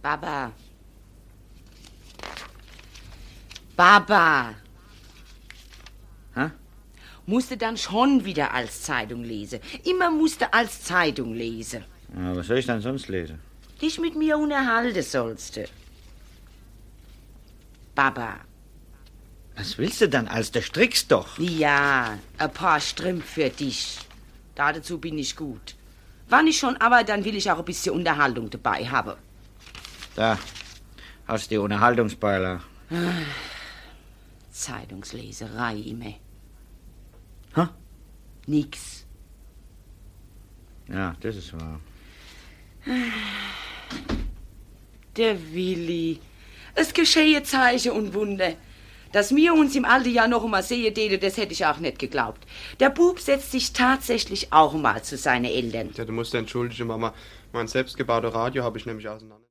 Baba. Baba. Hä? Musste dann schon wieder als Zeitung lesen. Immer musste als Zeitung lesen. Ja, was soll ich dann sonst lesen? Dich mit mir unterhalten sollst du. Baba. Was willst du dann, als der strickst doch? Ja, ein paar Strümpf für dich. Dazu bin ich gut. Wann ich schon aber, dann will ich auch ein bisschen Unterhaltung dabei haben. Da, hast die Unterhaltungsbeilage. Zeitungsleserei immer. Hä? Nix. Ja, das ist wahr. Der Willi. Es geschehe Zeichen und Wunder. Dass wir uns im alten Jahr noch einmal sehen täten, das hätte ich auch nicht geglaubt. Der Bub setzt sich tatsächlich auch mal zu seinen Eltern. Ja, du musst entschuldigen, Mama. Mein selbstgebauter Radio habe ich nämlich auseinander.